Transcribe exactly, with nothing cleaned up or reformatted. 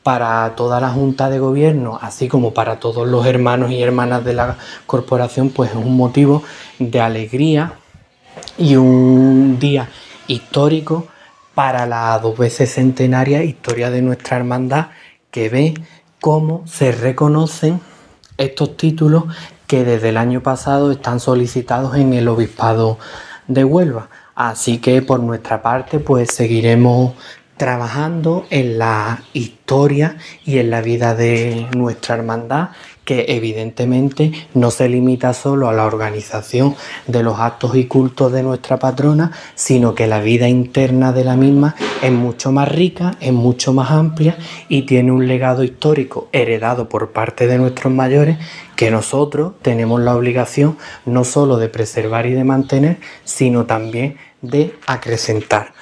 para toda la Junta de Gobierno, así como para todos los hermanos y hermanas de la corporación, pues es un motivo de alegría y un día histórico para la dos veces centenaria historia de nuestra hermandad, que ve cómo se reconocen estos títulos que desde el año pasado están solicitados en el Obispado de Huelva. Así que por nuestra parte pues seguiremos trabajando en la historia y en la vida de nuestra hermandad, que evidentemente no se limita solo a la organización de los actos y cultos de nuestra patrona, sino que la vida interna de la misma es mucho más rica, es mucho más amplia y tiene un legado histórico heredado por parte de nuestros mayores que nosotros tenemos la obligación no solo de preservar y de mantener, sino también de acrecentar.